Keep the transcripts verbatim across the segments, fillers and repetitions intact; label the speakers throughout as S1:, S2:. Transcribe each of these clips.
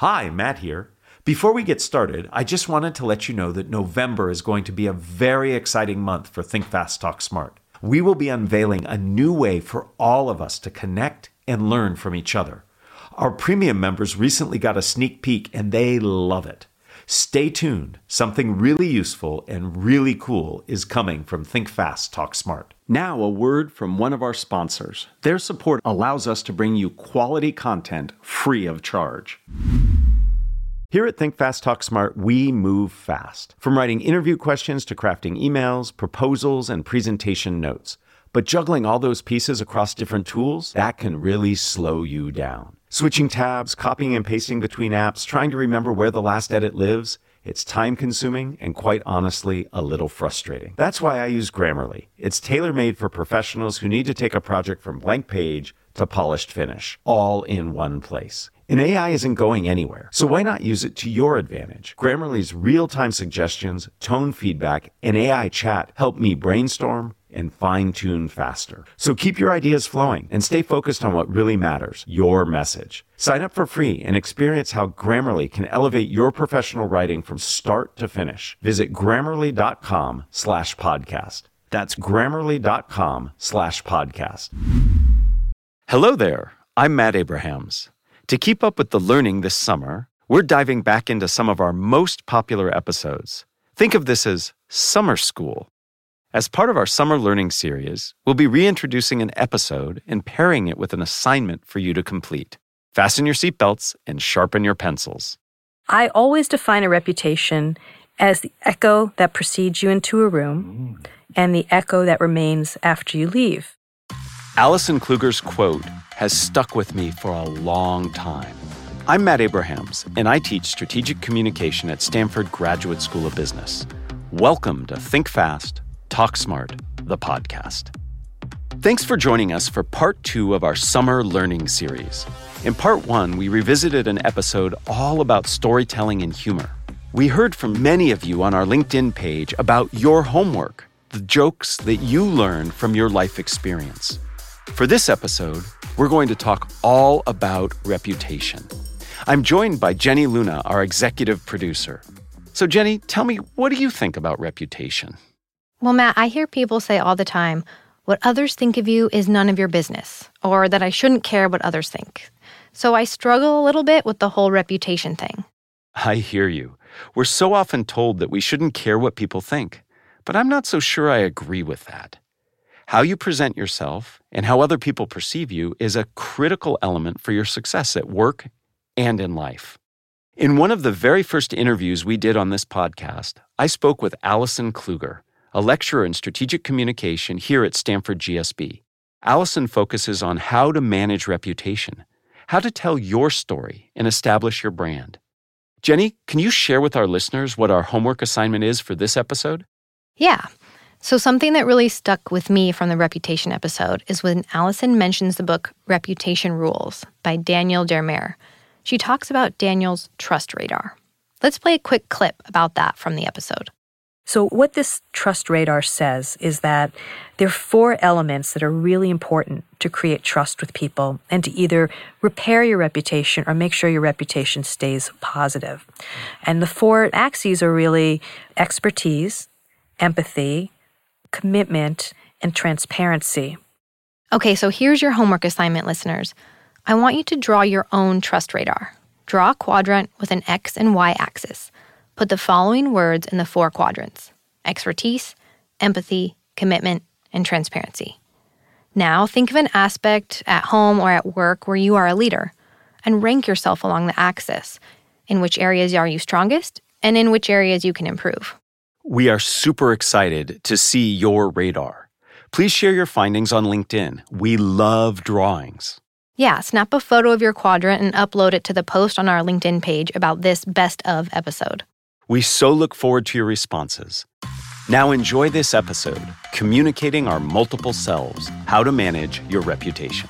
S1: Hi, Matt here. Before we get started, I just wanted to let you know that November is going to be a very exciting month for Think Fast, Talk Smart. We will be unveiling a new way for all of us to connect and learn from each other. Our premium members recently got a sneak peek and they love it. Stay tuned. Something really useful and really cool is coming from Think Fast, Talk Smart. Now, a word from one of our sponsors. Their support allows us to bring you quality content free of charge. Here at Think Fast, Talk Smart, we move fast. From writing interview questions to crafting emails, proposals, and presentation notes. But juggling all those pieces across different tools, that can really slow you down. Switching tabs, copying and pasting between apps, trying to remember where the last edit lives, it's time-consuming and, quite honestly, a little frustrating. That's why I use Grammarly. It's tailor-made for professionals who need to take a project from blank page to polished finish, all in one place. And A I isn't going anywhere, so why not use it to your advantage? Grammarly's real-time suggestions, tone feedback, and A I chat help me brainstorm and fine-tune faster. So keep your ideas flowing and stay focused on what really matters, your message. Sign up for free and experience how Grammarly can elevate your professional writing from start to finish. Visit grammarly.com slash podcast. That's grammarly.com slash podcast. Hello there, I'm Matt Abrahams. To keep up with the learning this summer, we're diving back into some of our most popular episodes. Think of this as summer school. As part of our summer learning series, we'll be reintroducing an episode and pairing it with an assignment for you to complete. Fasten your seatbelts and sharpen your pencils.
S2: I always define a reputation as the echo that precedes you into a room mm. and the echo that remains after you leave.
S1: Alison Kluger's quote has stuck with me for a long time. I'm Matt Abrahams, and I teach strategic communication at Stanford Graduate School of Business. Welcome to Think Fast, Talk Smart, the podcast. Thanks for joining us for part two of our summer learning series. In part one, we revisited an episode all about storytelling and humor. We heard from many of you on our LinkedIn page about your homework, the jokes that you learned from your life experience. For this episode, we're going to talk all about reputation. I'm joined by Jenny Luna, our executive producer. So Jenny, tell me, what do you think about reputation?
S3: Well, Matt, I hear people say all the time, what others think of you is none of your business, or that I shouldn't care what others think. So I struggle a little bit with the whole reputation thing.
S1: I hear you. We're so often told that we shouldn't care what people think, but I'm not so sure I agree with that. How you present yourself and how other people perceive you is a critical element for your success at work and in life. In one of the very first interviews we did on this podcast, I spoke with Alison Kluger, a lecturer in strategic communication here at Stanford G S B. Alison focuses on how to manage reputation, how to tell your story and establish your brand. Jenny, can you share with our listeners what our homework assignment is for this episode?
S3: Yeah. So something that really stuck with me from the Reputation episode is when Alison mentions the book Reputation Rules by Daniel Dermaire. She talks about Daniel's trust radar. Let's play a quick clip about that from the episode.
S2: So what this trust radar says is that there are four elements that are really important to create trust with people and to either repair your reputation or make sure your reputation stays positive. And the four axes are really expertise, empathy, commitment, and transparency.
S3: Okay, so here's your homework assignment, listeners. I want you to draw your own trust radar. Draw a quadrant with an X and Y axis. Put the following words in the four quadrants: expertise, empathy, commitment, and transparency. Now think of an aspect at home or at work where you are a leader and rank yourself along the axis. In which areas are you strongest and in which areas you can improve.
S1: We are super excited to see your radar. Please share your findings on LinkedIn. We love drawings.
S3: Yeah, snap a photo of your quadrant and upload it to the post on our LinkedIn page about this best of episode.
S1: We so look forward to your responses. Now enjoy this episode, Communicating Our Multiple Selves, How to Manage Your Reputation.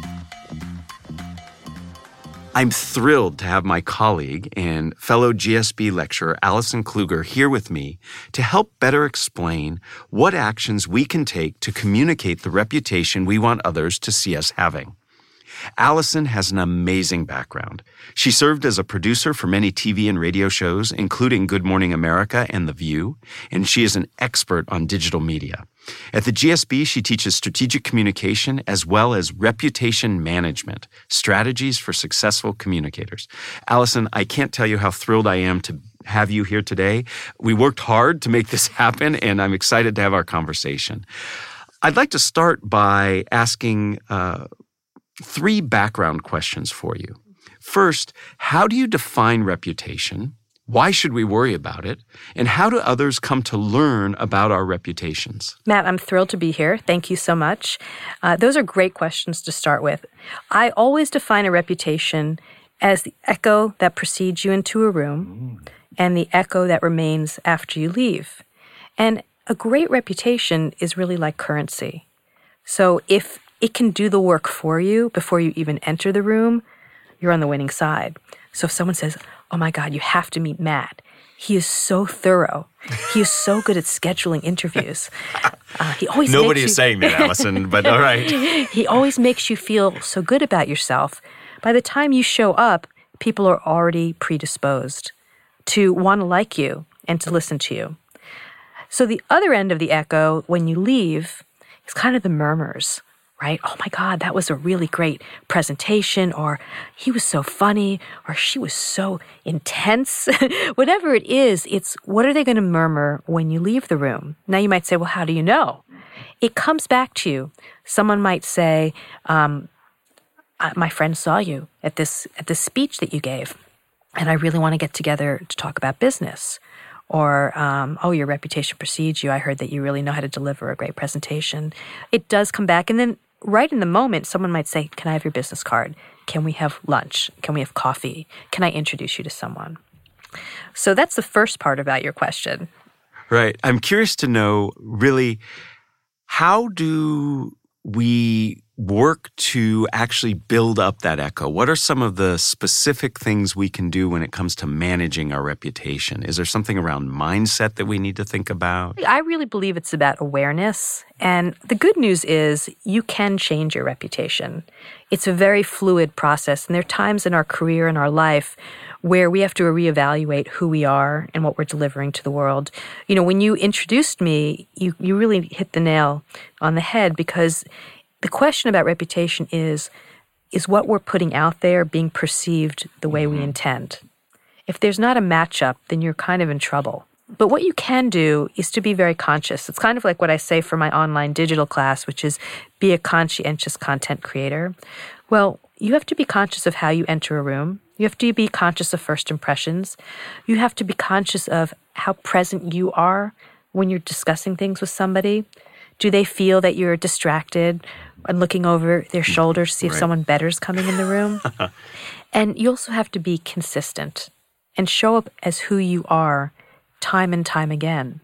S1: I'm thrilled to have my colleague and fellow G S B lecturer Alison Kluger here with me to help better explain what actions we can take to communicate the reputation we want others to see us having. Allison has an amazing background. She served as a producer for many T V and radio shows, including Good Morning America and The View, and she is an expert on digital media. At the G S B, she teaches strategic communication as well as reputation management, strategies for successful communicators. Allison, I can't tell you how thrilled I am to have you here today. We worked hard to make this happen, and I'm excited to have our conversation. I'd like to start by asking uh, three background questions for you. First, how do you define reputation? Why should we worry about it? And how do others come to learn about our reputations?
S2: Matt, I'm thrilled to be here. Thank you so much. Uh, those are great questions to start with. I always define a reputation as the echo that precedes you into a room mm. and the echo that remains after you leave. And a great reputation is really like currency. So if it can do the work for you before you even enter the room, you're on the winning side. So if someone says, oh my God, you have to meet Matt. He is so thorough. He is so good at scheduling interviews. Uh, he always
S1: Nobody
S2: makes
S1: is
S2: you...
S1: saying that, Allison, but all right.
S2: He always makes you feel so good about yourself. By the time you show up, people are already predisposed to want to like you and to listen to you. So the other end of the echo, when you leave, is kind of the murmurs. Right? Oh my God, that was a really great presentation, or he was so funny, or she was so intense. Whatever it is, it's what are they going to murmur when you leave the room? Now you might say, well, how do you know? It comes back to you. Someone might say, um, my friend saw you at this at this speech that you gave, and I really want to get together to talk about business. Or, um, oh, your reputation precedes you. I heard that you really know how to deliver a great presentation. It does come back. And then right in the moment, someone might say, can I have your business card? Can we have lunch? Can we have coffee? Can I introduce you to someone? So that's the first part about your question.
S1: Right. I'm curious to know, really, how do we work to actually build up that echo? What are some of the specific things we can do when it comes to managing our reputation? Is there something around mindset that we need to think about?
S2: I really believe it's about awareness. And the good news is you can change your reputation. It's a very fluid process. And there are times in our career and our life where we have to reevaluate who we are and what we're delivering to the world. You know, when you introduced me, you, you really hit the nail on the head, because the question about reputation is, is what we're putting out there being perceived the way we intend? If there's not a matchup, then you're kind of in trouble. But what you can do is to be very conscious. It's kind of like what I say for my online digital class, which is be a conscientious content creator. Well, you have to be conscious of how you enter a room. You have to be conscious of first impressions. You have to be conscious of how present you are when you're discussing things with somebody. Do they feel that you're distracted and looking over their shoulder to see if
S1: right.
S2: someone better is coming in the room? And you also have to be consistent and show up as who you are time and time again.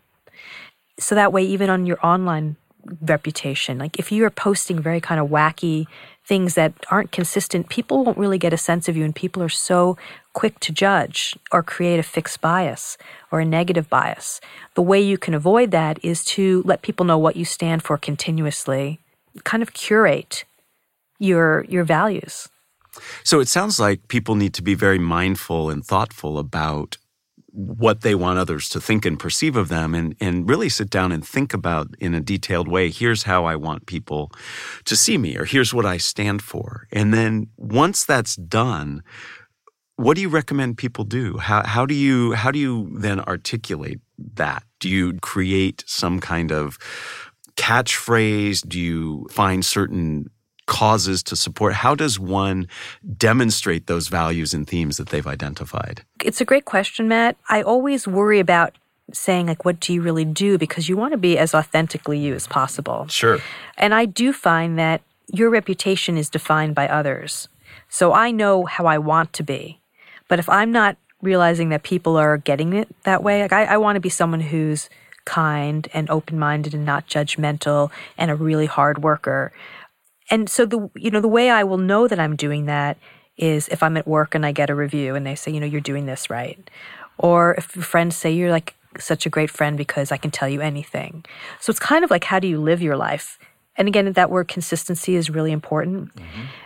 S2: So that way, even on your online reputation, like if you are posting very kind of wacky things that aren't consistent, people won't really get a sense of you, and people are so quick to judge or create a fixed bias or a negative bias. The way you can avoid that is to let people know what you stand for continuously, kind of curate your your values.
S1: So it sounds like people need to be very mindful and thoughtful about what they want others to think and perceive of them, and, and really sit down and think about in a detailed way, here's how I want people to see me, or here's what I stand for. And then once that's done, what do you recommend people do? How, how do you how do you then articulate that? Do you create some kind of catchphrase? Do you find certain causes to support? How does one demonstrate those values and themes that they've identified?
S2: It's a great question, Matt. I always worry about saying, like, what do you really do? Because you want to be as authentically you as possible.
S1: Sure.
S2: And I do find that your reputation is defined by others. So I know how I want to be. But if I'm not realizing that people are getting it that way, like I, I want to be someone who's kind and open-minded and not judgmental and a really hard worker. And so the you know the way I will know that I'm doing that is if I'm at work and I get a review and they say, you know, you're doing this right. Or if your friends say you're like such a great friend because I can tell you anything. So it's kind of like, how do you live your life? And again, that word consistency is really important. Mm-hmm.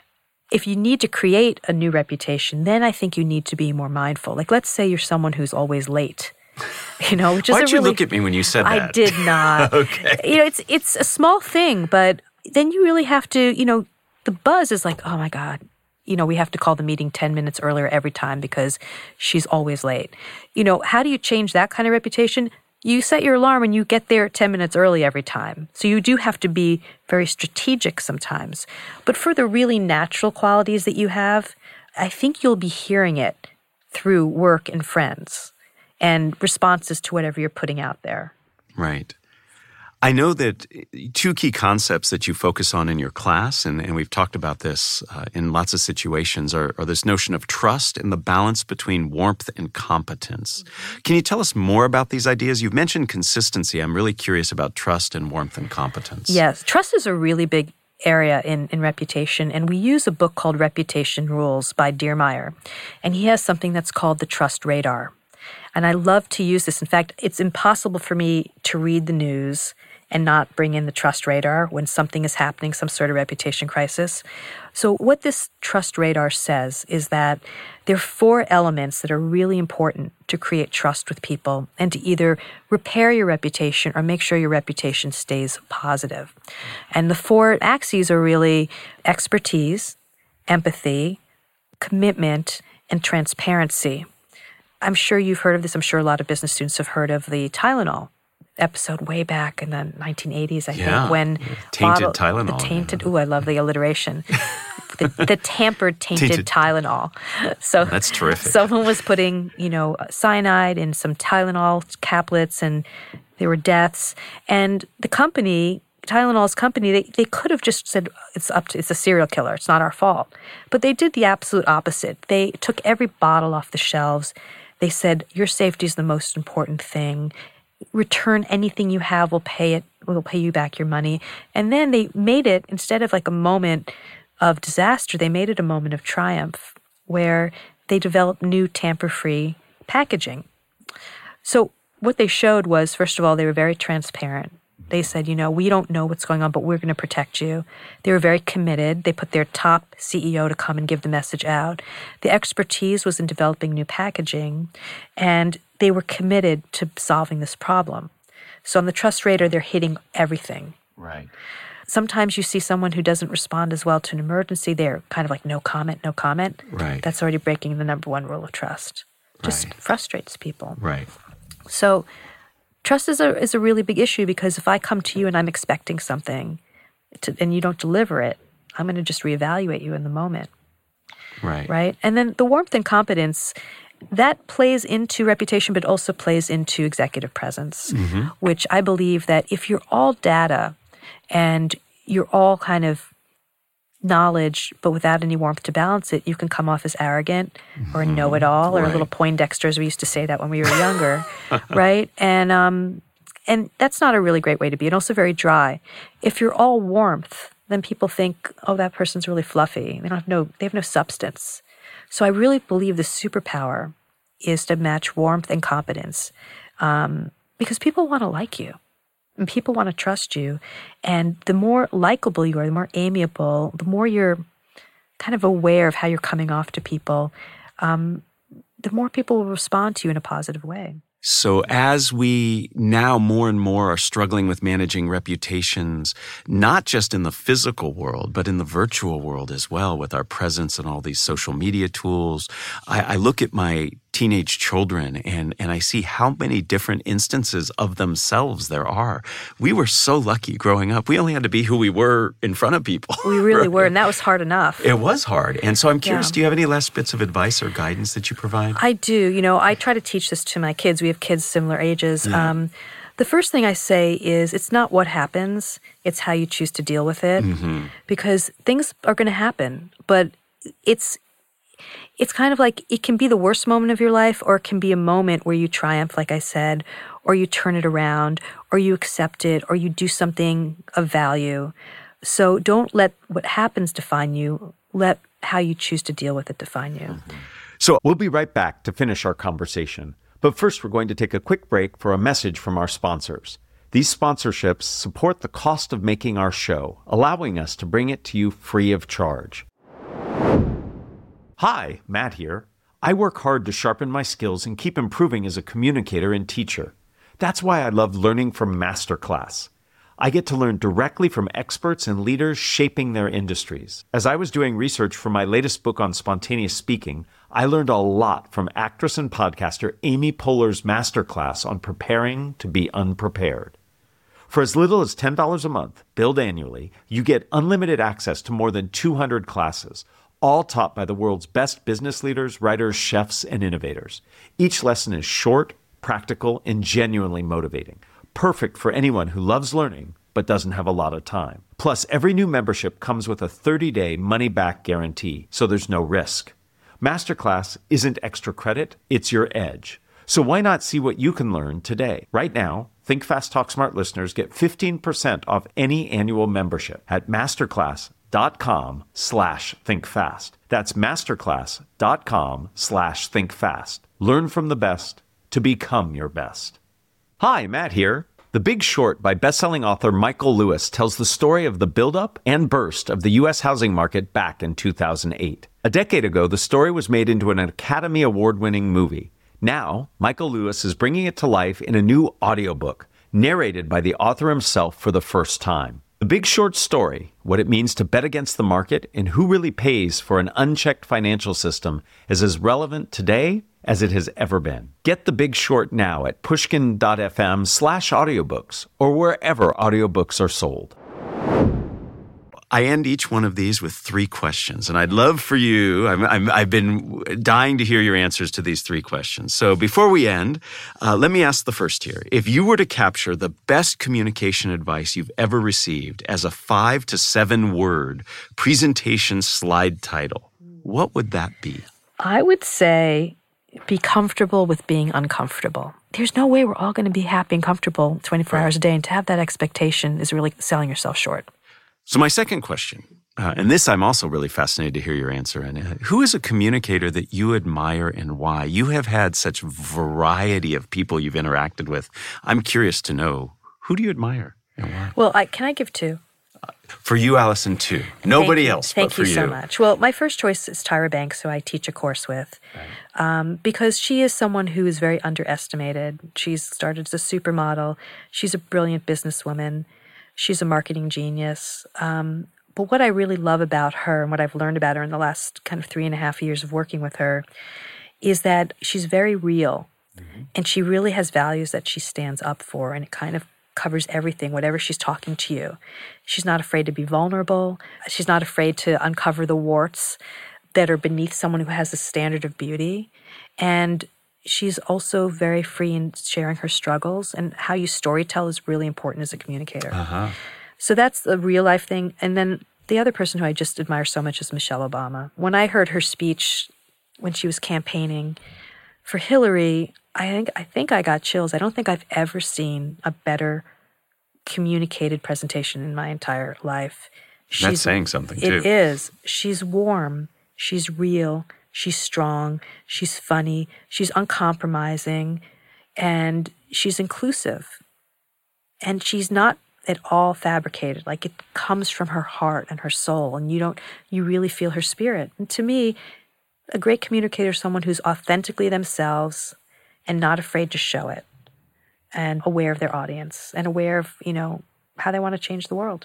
S2: If you need to create a new reputation, then I think you need to be more mindful. Like, let's say you're someone who's always late. You know, which is
S1: Why'd
S2: a
S1: you
S2: really,
S1: look at me when you said that?
S2: I did not.
S1: Okay.
S2: You know, it's it's a small thing, but then you really have to, you know, the buzz is like, oh my God, you know, we have to call the meeting ten minutes earlier every time because she's always late. You know, how do you change that kind of reputation? You set your alarm and you get there ten minutes early every time. So you do have to be very strategic sometimes. But for the really natural qualities that you have, I think you'll be hearing it through work and friends and responses to whatever you're putting out there.
S1: Right. I know that two key concepts that you focus on in your class, and, and we've talked about this uh, in lots of situations, are, are this notion of trust and the balance between warmth and competence. Mm-hmm. Can you tell us more about these ideas? You've mentioned consistency. I'm really curious about trust and warmth and competence.
S2: Yes. Trust is a really big area in, in reputation, and we use a book called Reputation Rules by Diermeier, and he has something that's called the Trust Radar. And I love to use this. In fact, it's impossible for me to read the news and not bring in the trust radar when something is happening, some sort of reputation crisis. So what this trust radar says is that there are four elements that are really important to create trust with people and to either repair your reputation or make sure your reputation stays positive. And the four axes are really expertise, empathy, commitment, and transparency. I'm sure you've heard of this. I'm sure a lot of business students have heard of the Tylenol episode way back in the nineteen eighties, I
S1: yeah.
S2: think, when
S1: tainted
S2: bottle,
S1: Tylenol.
S2: The tainted, ooh, I love the alliteration. the, the tampered, tainted, tainted Tylenol. So
S1: that's terrific.
S2: Someone was putting, you know, cyanide in some Tylenol caplets, and there were deaths. And the company, Tylenol's company, they, they could have just said it's up to it's a serial killer. It's not our fault. But they did the absolute opposite. They took every bottle off the shelves. They said, your safety is the most important thing. Return anything you have, we'll pay it, we'll pay you back your money. And then they made it, instead of like a moment of disaster, they made it a moment of triumph where they developed new tamper-free packaging. So what they showed was, first of all, they were very transparent. They said, you know, we don't know what's going on, but we're going to protect you. They were very committed. They put their top C E O to come and give the message out. The expertise was in developing new packaging, and they were committed to solving this problem. So on the trust radar, they're hitting everything.
S1: Right.
S2: Sometimes you see someone who doesn't respond as well to an emergency. They're kind of like, no comment, no comment.
S1: Right.
S2: That's already breaking the number one rule of trust. Just
S1: right.
S2: frustrates people.
S1: Right.
S2: So trust is a is a really big issue, because if I come to you and I'm expecting something to, and you don't deliver it, I'm going to just reevaluate you in the moment.
S1: Right.
S2: Right? And then the warmth and competence, that plays into reputation, but also plays into executive presence, mm-hmm. which I believe that if you're all data and you're all kind of knowledge, but without any warmth to balance it, you can come off as arrogant or
S1: mm-hmm.
S2: know-it-all or
S1: right.
S2: a little Poindexter, as we used to say that when we were younger, right? And um, and that's not a really great way to be, and also very dry. If you're all warmth, then people think, oh, that person's really fluffy. They don't have no, they have no substance. So I really believe the superpower is to match warmth and competence, um, because people want to like you. And people want to trust you. And the more likable you are, the more amiable, the more you're kind of aware of how you're coming off to people, um, the more people will respond to you in a positive way.
S1: So as we now more and more are struggling with managing reputations, not just in the physical world, but in the virtual world as well, with our presence and all these social media tools, I, I look at my teenage children and, and I see how many different instances of themselves there are. We were so lucky growing up. We only had to be who we were in front of people.
S2: We really
S1: right?
S2: were, and that was hard enough.
S1: It was hard. And so I'm curious,
S2: Yeah.
S1: do you have any last bits of advice or guidance that you provide?
S2: I do. You know, I try to teach this to my kids. We have kids similar ages.
S1: Yeah.
S2: Um, the first thing I say is it's not what happens, it's how you choose to deal with it.
S1: Mm-hmm.
S2: Because things are going to happen, but it's it's kind of like it can be the worst moment of your life, or it can be a moment where you triumph, like I said, or you turn it around, or you accept it, or you do something of value. So don't let what happens define you. Let how you choose to deal with it define you.
S1: Mm-hmm. So we'll be right back to finish our conversation. But first, we're going to take a quick break for a message from our sponsors. These sponsorships support the cost of making our show, allowing us to bring it to you free of charge. Hi, Matt here. I work hard to sharpen my skills and keep improving as a communicator and teacher. That's why I love learning from Masterclass. I get to learn directly from experts and leaders shaping their industries. As I was doing research for my latest book on spontaneous speaking, I learned a lot from actress and podcaster Amy Poehler's Masterclass on preparing to be unprepared. For as little as ten dollars a month, billed annually, you get unlimited access to more than two hundred classes, all taught by the world's best business leaders, writers, chefs, and innovators. Each lesson is short, practical, and genuinely motivating. Perfect for anyone who loves learning but doesn't have a lot of time. Plus, every new membership comes with a thirty-day money-back guarantee, so there's no risk. Masterclass isn't extra credit, it's your edge. So why not see what you can learn today? Right now, Think Fast, Talk Smart listeners get fifteen percent off any annual membership at masterclass.com slash thinkfast. That's masterclass.com slash thinkfast. Learn from the best to become your best. Hi, Matt here. The Big Short by best-selling author Michael Lewis tells the story of the buildup and burst of the U S housing market back in two thousand eight. A decade ago, the story was made into an Academy Award-winning movie. Now, Michael Lewis is bringing it to life in a new audiobook, narrated by the author himself for the first time. The Big Short story, what it means to bet against the market, and who really pays for an unchecked financial system is as relevant today as it has ever been. Get The Big Short now at pushkin.fm slash audiobooks or wherever audiobooks are sold. I end each one of these with three questions, and I'd love for you, I'm, I'm, I've been dying to hear your answers to these three questions. So before we end, uh, let me ask the first here. If you were to capture the best communication advice you've ever received as a five to seven word presentation slide title, what would that be?
S2: I would say be comfortable with being uncomfortable. There's no way we're all going to be happy and comfortable twenty-four right. hours a day, and to have that expectation is really selling yourself short.
S1: So my second question, uh, and this I'm also really fascinated to hear your answer, and uh, who is a communicator that you admire and why? You have had such variety of people you've interacted with. I'm curious to know, who do you admire and why?
S2: Well, I, can I give two?
S1: Uh, for you, Allison, two. Nobody
S2: Thank
S1: else
S2: Thank
S1: but for you.
S2: Thank you so much. Well, my first choice is Tyra Banks, who I teach a course with, right. um, because she is someone who is very underestimated. She's started as a supermodel. She's a brilliant businesswoman. She's a marketing genius. Um, but what I really love about her and what I've learned about her in the last kind of three and a half years of working with her is that she's very real. Mm-hmm. And she really has values that she stands up for, and it kind of covers everything, whatever she's talking to you. She's not afraid to be vulnerable. She's not afraid to uncover the warts that are beneath someone who has a standard of beauty. And she's also very free in sharing her struggles, and how you storytell is really important as a communicator. Uh-huh. So that's the real life thing. And then the other person who I just admire so much is Michelle Obama. When I heard her speech when she was campaigning for Hillary, I think I think I got chills. I don't think I've ever seen a better communicated presentation in my entire life.
S1: She's, That's saying something, too.
S2: It is. She's warm. She's real. She's strong, she's funny, she's uncompromising, and she's inclusive. And she's not at all fabricated. Like, it comes from her heart and her soul, and you don't, you really feel her spirit. And to me, a great communicator is someone who's authentically themselves and not afraid to show it, and aware of their audience, and aware of, you know, how they want to change the world.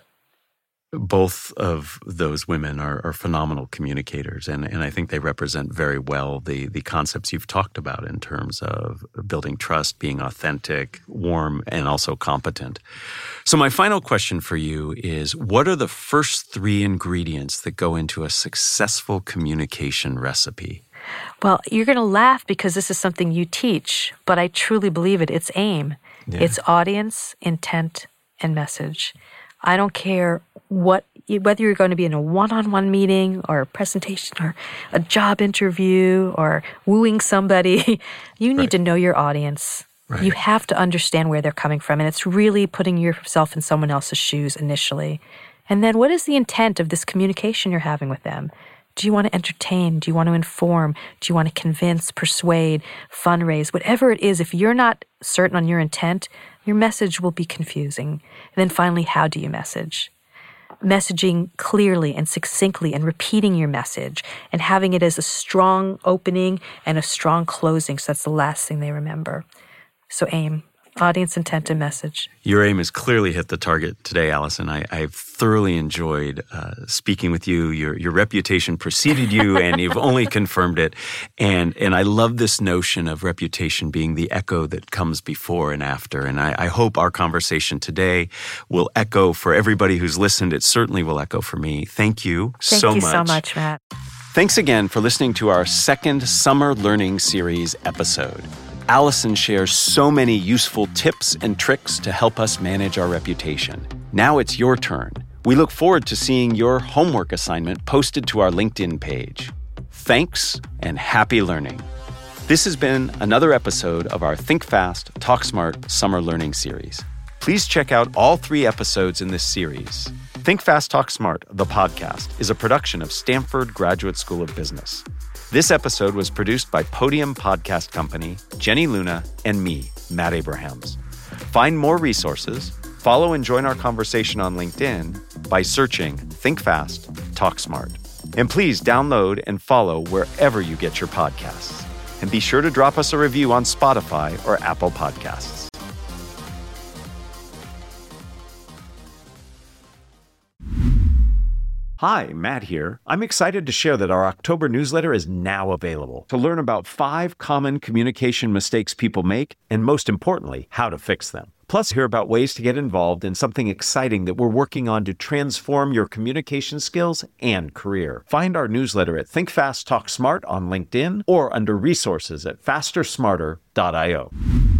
S1: Both of those women are, are phenomenal communicators, and, and I think they represent very well the, the concepts you've talked about in terms of building trust, being authentic, warm, and also competent. So my final question for you is, what are the first three ingredients that go into a successful communication recipe?
S2: Well, you're going to laugh because this is something you teach, but I truly believe it. It's AIM. Yeah. It's audience, intent, and message. I don't care what, whether you're going to be in a one-on-one meeting or a presentation or a job interview or wooing somebody. You need right. to know your audience. Right. You have to understand where they're coming from. And it's really putting yourself in someone else's shoes initially. And then what is the intent of this communication you're having with them? Do you want to entertain? Do you want to inform? Do you want to convince, persuade, fundraise? Whatever it is, if you're not certain on your intent, your message will be confusing. And then finally, how do you message? messaging clearly and succinctly and repeating your message and having it as a strong opening and a strong closing, so that's the last thing they remember. So aim. Audience intent and message.
S4: Your aim has clearly hit the target today, Allison. I, I've thoroughly enjoyed uh, speaking with you. Your your reputation preceded you, and you've only confirmed it. And and I love this notion of reputation being the echo that comes before and after. And I, I hope our conversation today will echo for everybody who's listened. It certainly will echo for me. Thank you
S2: Thank
S4: so
S2: you
S4: much.
S2: so much, Matt.
S4: Thanks again for listening to our second Summer Learning Series episode. Allison shares so many useful tips and tricks to help us manage our reputation. Now it's your turn. We look forward to seeing your homework assignment posted to our LinkedIn page. Thanks and happy learning. This has been another episode of our Think Fast, Talk Smart Summer Learning Series. Please check out all three episodes in this series. Think Fast, Talk Smart, the podcast, is a production of Stanford Graduate School of Business. This episode was produced by Podium Podcast Company, Jenny Luna, and me, Matt Abrahams. Find more resources, follow and join our conversation on LinkedIn by searching Think Fast, Talk Smart. And please download and follow wherever you get your podcasts. And be sure to drop us a review on Spotify or Apple Podcasts.
S1: Hi, Matt here. I'm excited to share that our October newsletter is now available to learn about five common communication mistakes people make, and most importantly, how to fix them. Plus, hear about ways to get involved in something exciting that we're working on to transform your communication skills and career. Find our newsletter at Think Fast, Talk Smart on LinkedIn or under resources at faster smarter dot io.